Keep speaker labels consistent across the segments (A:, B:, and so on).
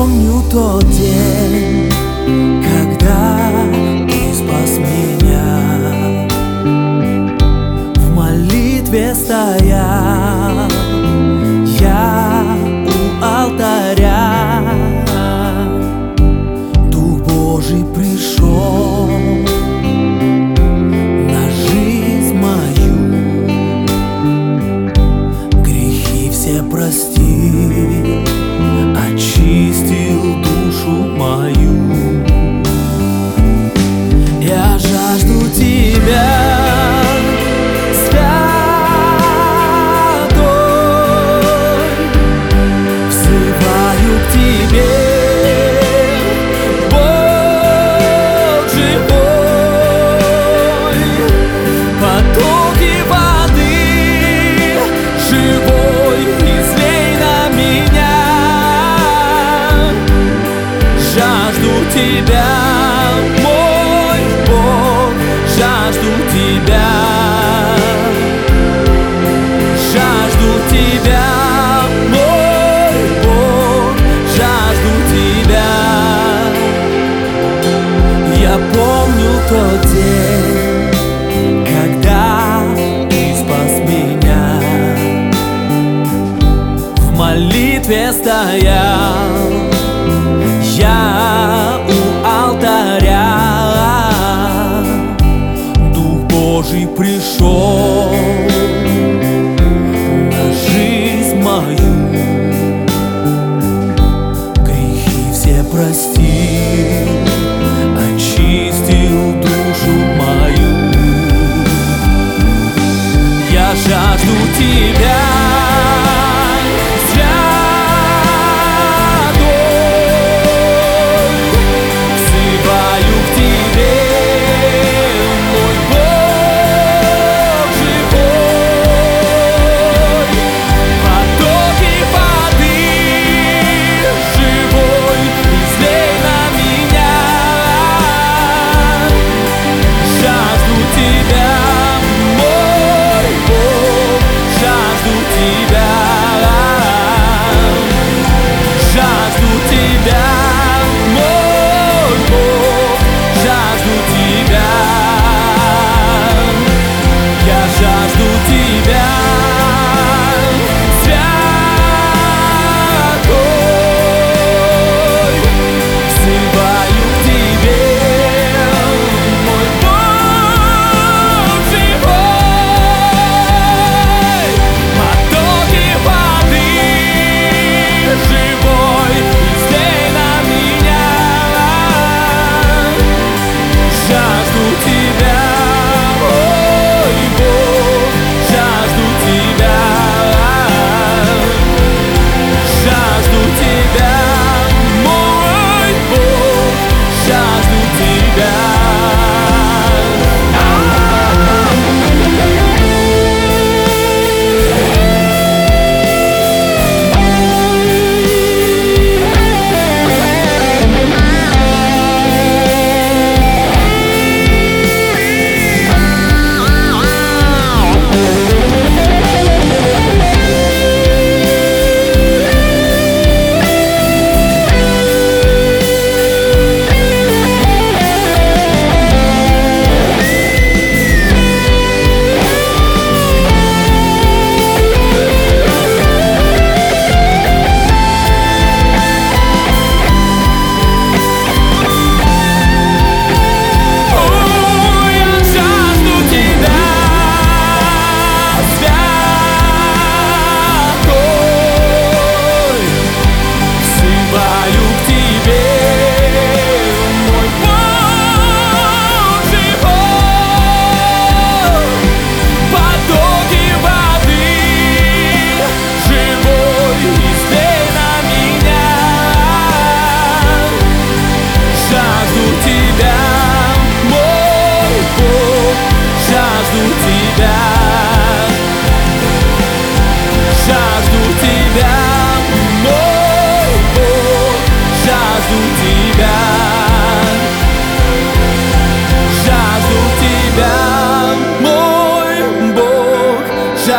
A: помню тот день, когда ты спас меня. В молитве стоял я у алтаря. Дух Божий пришел на жизнь мою, грехи все простил, очистил душу мою. Я жажду тебя, тебя, мой Бог, жажду тебя, мой Бог, жажду тебя. Я помню тот день, когда ты спас меня. В молитве стоял я у алтаря. Дух Божий пришел на жизнь мою, грехи все простил, очистил душу мою. Я жажду тебя,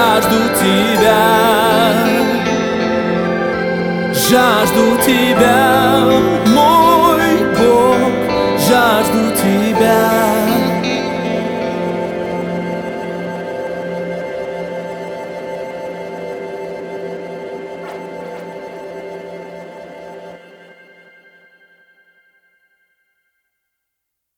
B: жажду тебя.